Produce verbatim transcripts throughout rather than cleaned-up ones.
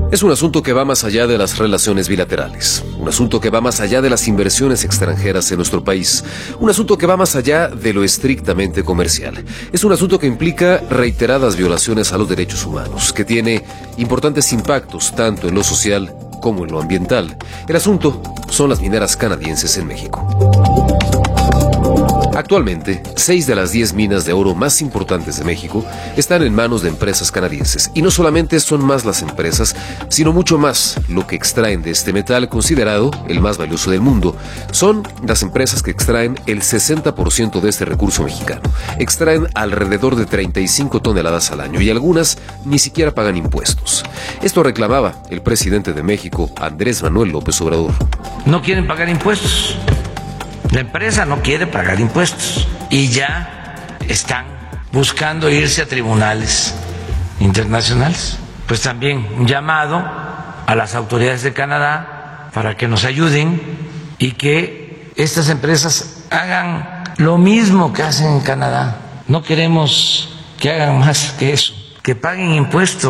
Es un asunto que va más allá de las relaciones bilaterales, un asunto que va más allá de las inversiones extranjeras en nuestro país, un asunto que va más allá de lo estrictamente comercial. Es un asunto que implica reiteradas violaciones a los derechos humanos, que tiene importantes impactos tanto en lo social como en lo ambiental. El asunto son las mineras canadienses en México. Actualmente, seis de las diez minas de oro más importantes de México están en manos de empresas canadienses. Y no solamente son más las empresas, sino mucho más lo que extraen de este metal considerado el más valioso del mundo. Son las empresas que extraen el sesenta por ciento de este recurso mexicano. Extraen alrededor de treinta y cinco toneladas al año y algunas ni siquiera pagan impuestos. Esto reclamaba el presidente de México, Andrés Manuel López Obrador. No quieren pagar impuestos. La empresa no quiere pagar impuestos y ya están buscando irse a tribunales internacionales. Pues también un llamado a las autoridades de Canadá para que nos ayuden y que estas empresas hagan lo mismo que hacen en Canadá. No queremos que hagan más que eso, que paguen impuestos.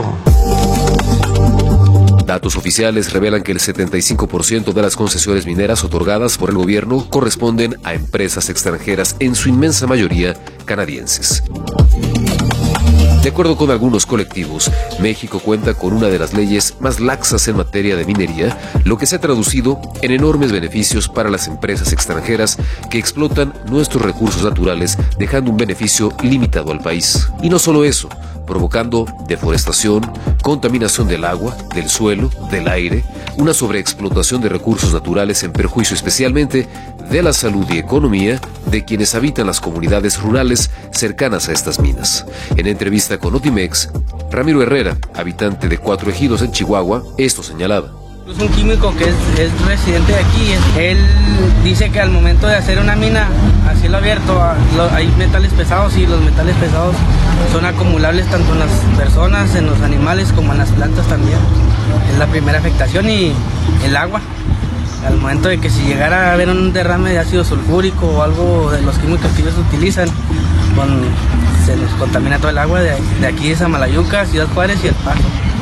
Datos oficiales revelan que el setenta y cinco por ciento de las concesiones mineras otorgadas por el gobierno corresponden a empresas extranjeras, en su inmensa mayoría canadienses. De acuerdo con algunos colectivos, México cuenta con una de las leyes más laxas en materia de minería, lo que se ha traducido en enormes beneficios para las empresas extranjeras que explotan nuestros recursos naturales, dejando un beneficio limitado al país. Y no solo eso, provocando deforestación, contaminación del agua, del suelo, del aire, una sobreexplotación de recursos naturales en perjuicio especialmente de la salud y economía de quienes habitan las comunidades rurales cercanas a estas minas. En entrevista con Notimex, Ramiro Herrera, habitante de Cuatro Ejidos en Chihuahua, esto señalaba. Es un químico que es, es residente de aquí. Él dice que al momento de hacer una mina a cielo abierto hay metales pesados y los metales pesados son acumulables tanto en las personas, en los animales como en las plantas también. Es la primera afectación. Y el agua. Al momento de que si llegara a haber un derrame de ácido sulfúrico o algo de los químicos que ellos utilizan, con, se nos contamina todo el agua de, de aquí de Samalayuca, Ciudad Juárez y El Paso.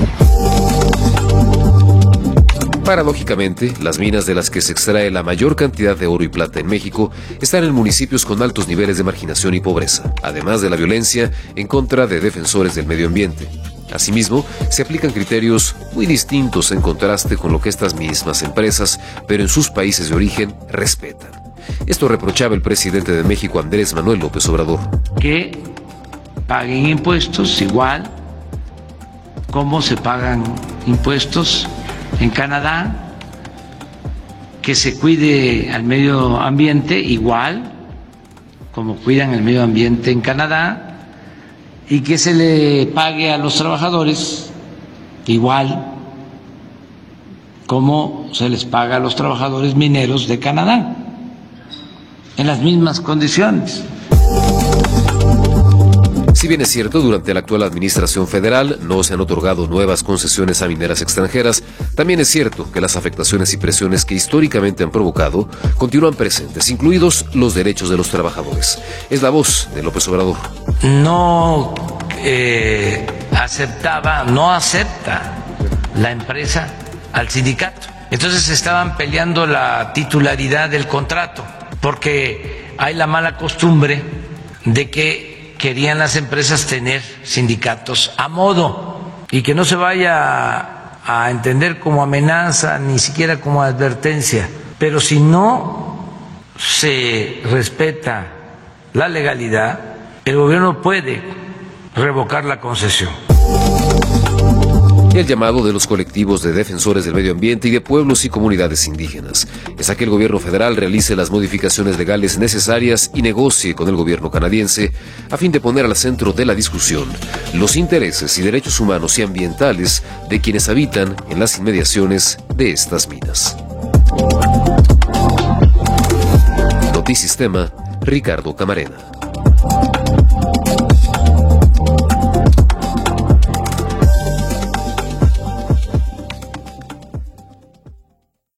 Paradójicamente, las minas de las que se extrae la mayor cantidad de oro y plata en México están en municipios con altos niveles de marginación y pobreza, además de la violencia en contra de defensores del medio ambiente. Asimismo, se aplican criterios muy distintos en contraste con lo que estas mismas empresas, pero en sus países de origen, respetan. Esto reprochaba el presidente de México, Andrés Manuel López Obrador. Que paguen impuestos igual como se pagan impuestos en Canadá, que se cuide al medio ambiente igual como cuidan el medio ambiente en Canadá, y que se le pague a los trabajadores igual como se les paga a los trabajadores mineros de Canadá, en las mismas condiciones. Si bien es cierto, durante la actual administración federal no se han otorgado nuevas concesiones a mineras extranjeras, también es cierto que las afectaciones y presiones que históricamente han provocado continúan presentes, incluidos los derechos de los trabajadores. Es la voz de López Obrador. No eh, aceptaba, no acepta la empresa al sindicato. Entonces estaban peleando la titularidad del contrato, porque hay la mala costumbre de que querían las empresas tener sindicatos a modo y que no se vaya a entender como amenaza ni siquiera como advertencia. Pero si no se respeta la legalidad, el gobierno puede revocar la concesión. El llamado de los colectivos de defensores del medio ambiente y de pueblos y comunidades indígenas es a que el gobierno federal realice las modificaciones legales necesarias y negocie con el gobierno canadiense a fin de poner al centro de la discusión los intereses y derechos humanos y ambientales de quienes habitan en las inmediaciones de estas minas. Notisistema, Ricardo Camarena.